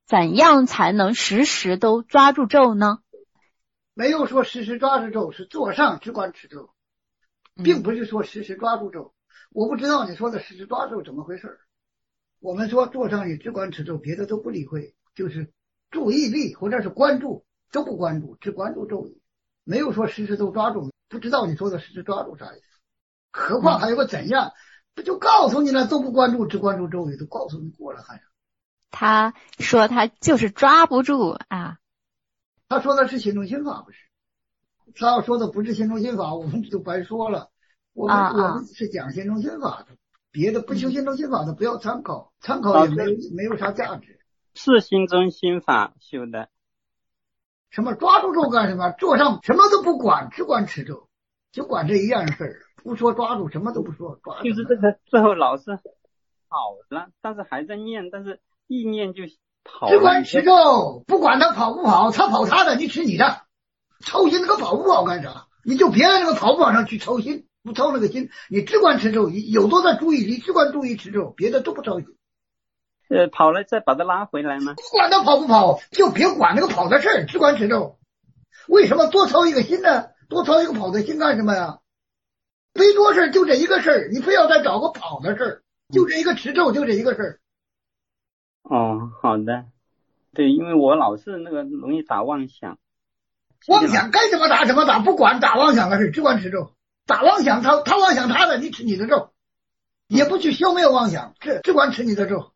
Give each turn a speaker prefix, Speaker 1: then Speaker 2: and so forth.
Speaker 1: 怎样才能时时都抓住咒呢？
Speaker 2: 没有说时时抓住咒，是坐上只管持咒，并不是说时时抓住咒。我不知道你说的时时抓住怎么回事。我们说坐上你只管持咒，别的都不理会，就是注意力或者是关注都不关注，只关注咒语，没有说时时都抓住。不知道你说的时时抓住啥意思？何况还有个怎样，不就告诉你了，都不关注，只关注咒语，都告诉你过了，还
Speaker 1: 他说他就是抓不住啊。
Speaker 2: 他说的是心中心法，不是？他要说的不是心中心法，我们就白说了。我们是讲心中心法的，别的不修心中心法的不要参考，参考也没有啥价值。
Speaker 3: 是心中心法修的。
Speaker 2: 什么抓住咒干什么？坐上什么都不管，只管持咒，就管这一样事儿，不说抓住，什么都不说。抓
Speaker 3: 就是这个最后老是跑了，但是还在念，但是意念就跑了。
Speaker 2: 只管持咒，不管他跑不跑，他跑他的，你持你的。操心那个跑不跑干啥？你就别在那个跑不跑上去操心，不操那个心，你只管持咒，有多大注意力，只管注意持咒，别的都不操心。
Speaker 3: 跑了再把他拉回来吗？
Speaker 2: 不管他跑不跑，就别管那个跑的事儿，只管持咒。为什么多操一个心呢？多操一个跑的心干什么呀？没多事就这一个事儿，你非要再找个跑的事儿，就这一个持咒，就这一个事儿。
Speaker 3: 哦，好的。对，因为我老是那个容易打妄想。
Speaker 2: 妄想该怎么打怎么打，不管打妄想的事，只管持咒。打妄想他妄想他的，你持你的咒，也不去消灭妄想，只管持你的咒。